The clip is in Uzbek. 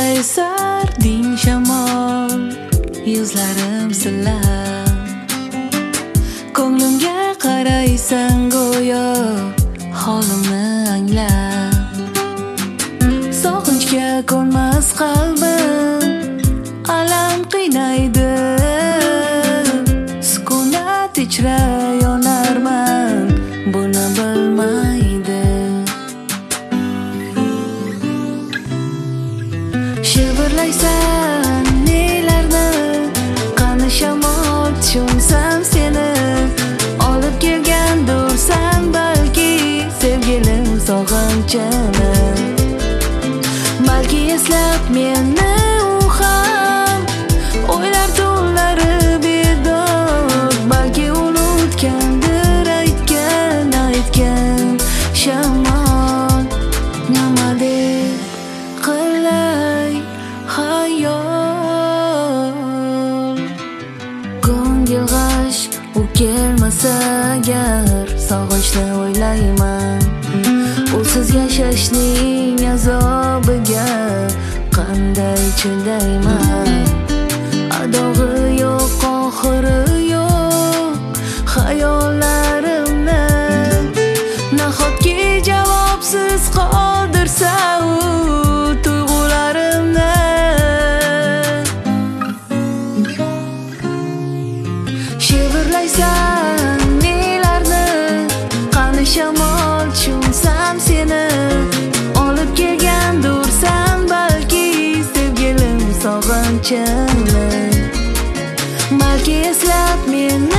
esarding shamol, yuzlarim silab. Ko'nglimga qaraysan go'yo, holimni anglab. Sog'inchga ko'nmas qalbim, alam qiynaydi. Sukunat ichra yonarman, buni bilmaydi. Shivirlaysan nelarni, qani shamol tushunsam seni. Olib kelgandursan balki sevgilim sog'inchini. Balki eslab meni u ham, o'ylar tunlari bedor. Balki unutgandir aytgan shamol. Nima deb qilay xayol. Ko'ngil g'ash u kelmasa agar, sog'inchni o'ylayman. Usiz yashashning azobiga qanday chidayman. Adog'i yo'q, oxiri yo'q xayollarimni. Nahotki javobsiz qoldirsa u tuyg'ularimni. Shivirlaysan nelarni, qani shamol tushunsam seni. Olib kelgandursan balki sevgilim sog'inchini. Balki eslab meni